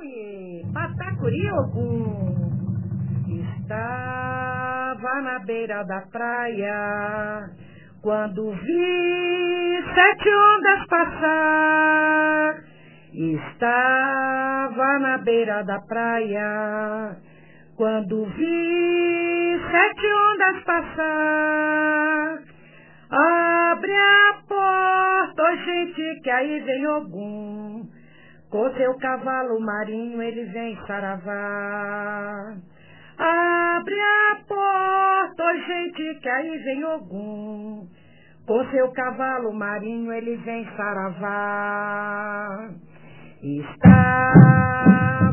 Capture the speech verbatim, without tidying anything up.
Oiê, Patacuri Ogum estava na beira da praia quando vi sete ondas passar. Estava na beira da praia quando vi sete ondas passar. Abre a porta, oh gente, que aí vem Ogum. Com seu cavalo marinho ele vem saravá. Abre a porta, oh gente, que aí vem Ogum. Com seu cavalo marinho ele vem saravá. Estava